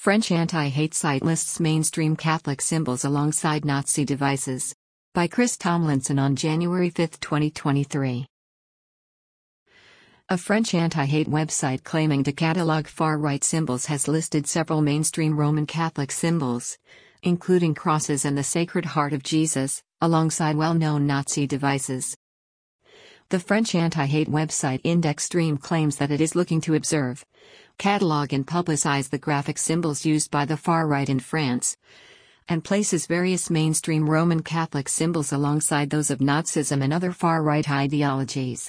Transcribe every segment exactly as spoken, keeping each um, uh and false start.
French anti-hate site lists mainstream Catholic symbols alongside Nazi devices. By Chris Tomlinson on January fifth, twenty twenty-three. A French anti-hate website claiming to catalog far-right symbols has listed several mainstream Roman Catholic symbols, including crosses and the Sacred Heart of Jesus, alongside well-known Nazi devices. The French anti-hate website Indextreme claims that it is looking to observe, catalog and publicize the graphic symbols used by the far right in France, and places various mainstream Roman Catholic symbols alongside those of Nazism and other far-right ideologies.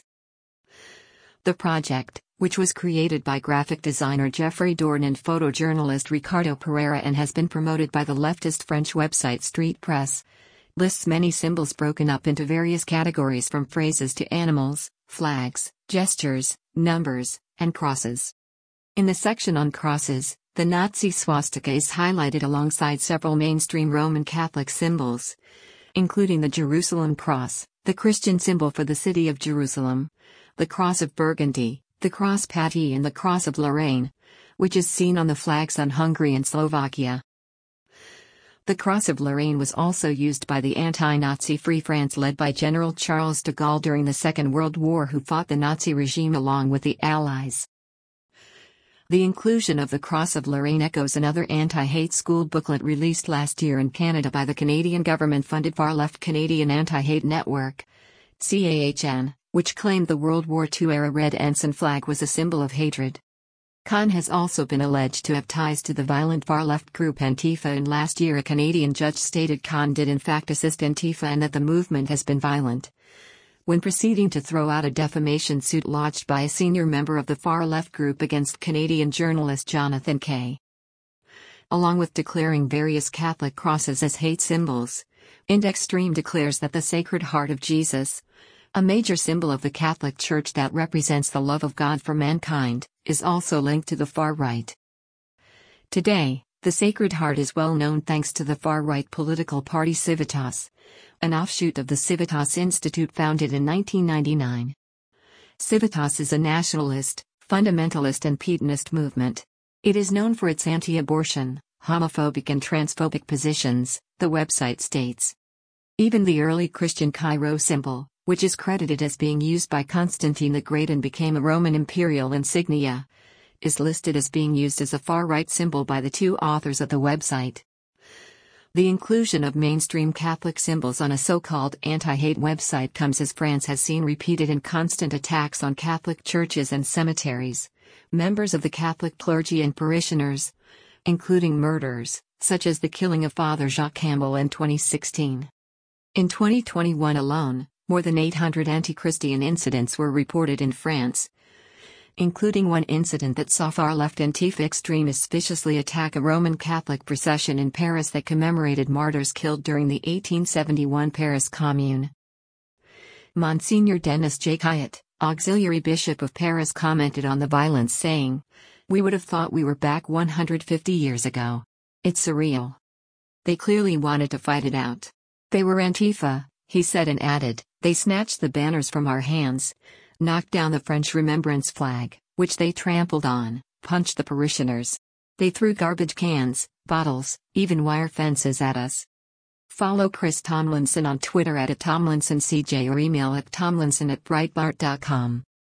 The project, which was created by graphic designer Geoffrey Dorn and photojournalist Ricardo Pereira and has been promoted by the leftist French website Street Press, lists many symbols broken up into various categories from phrases to animals, flags, gestures, numbers, and crosses. In the section on crosses, the Nazi swastika is highlighted alongside several mainstream Roman Catholic symbols, including the Jerusalem Cross, the Christian symbol for the city of Jerusalem, the Cross of Burgundy, the Cross Patty and the Cross of Lorraine, which is seen on the flags on Hungary and Slovakia. The Cross of Lorraine was also used by the anti-Nazi Free France led by General Charles de Gaulle during the Second World War, who fought the Nazi regime along with the Allies. The inclusion of the Cross of Lorraine echoes another anti-hate school booklet released last year in Canada by the Canadian government-funded far-left Canadian Anti-Hate Network, C A H N, which claimed the World War Two era red ensign flag was a symbol of hatred. Khan has also been alleged to have ties to the violent far-left group Antifa, and last year a Canadian judge stated Khan did in fact assist Antifa and that the movement has been violent, when proceeding to throw out a defamation suit lodged by a senior member of the far-left group against Canadian journalist Jonathan Kay. Along with declaring various Catholic crosses as hate symbols, Indextreme declares that the Sacred Heart of Jesus, a major symbol of the Catholic Church that represents the love of God for mankind, is also linked to the far right. Today, the Sacred Heart is well known thanks to the far-right political party Civitas, an offshoot of the Civitas Institute founded in nineteen ninety-nine. Civitas is a nationalist, fundamentalist and Pietanist movement. It is known for its anti-abortion, homophobic and transphobic positions, the website states. Even the early Christian Chi-Rho symbol, which is credited as being used by Constantine the Great and became a Roman imperial insignia, is listed as being used as a far-right symbol by the two authors of the website. The inclusion of mainstream Catholic symbols on a so-called anti-hate website comes as France has seen repeated and constant attacks on Catholic churches and cemeteries, members of the Catholic clergy and parishioners, including murders, such as the killing of Father Jacques Campbell in twenty sixteen. In twenty twenty-one alone, more than eight hundred anti-Christian incidents were reported in France, including one incident that saw far-left Antifa extremists viciously attack a Roman Catholic procession in Paris that commemorated martyrs killed during the eighteen seventy-one Paris Commune. Monsignor Denis Jacquiet, auxiliary bishop of Paris, commented on the violence saying, "We would have thought we were back one hundred fifty years ago. It's surreal. They clearly wanted to fight it out. They were Antifa," he said, and added, "They snatched the banners from our hands, knocked down the French Remembrance flag, which they trampled on, punched the parishioners. They threw garbage cans, bottles, even wire fences at us." Follow Chris Tomlinson on Twitter at Tomlinson C J or email at tomlinson at breitbart dot com.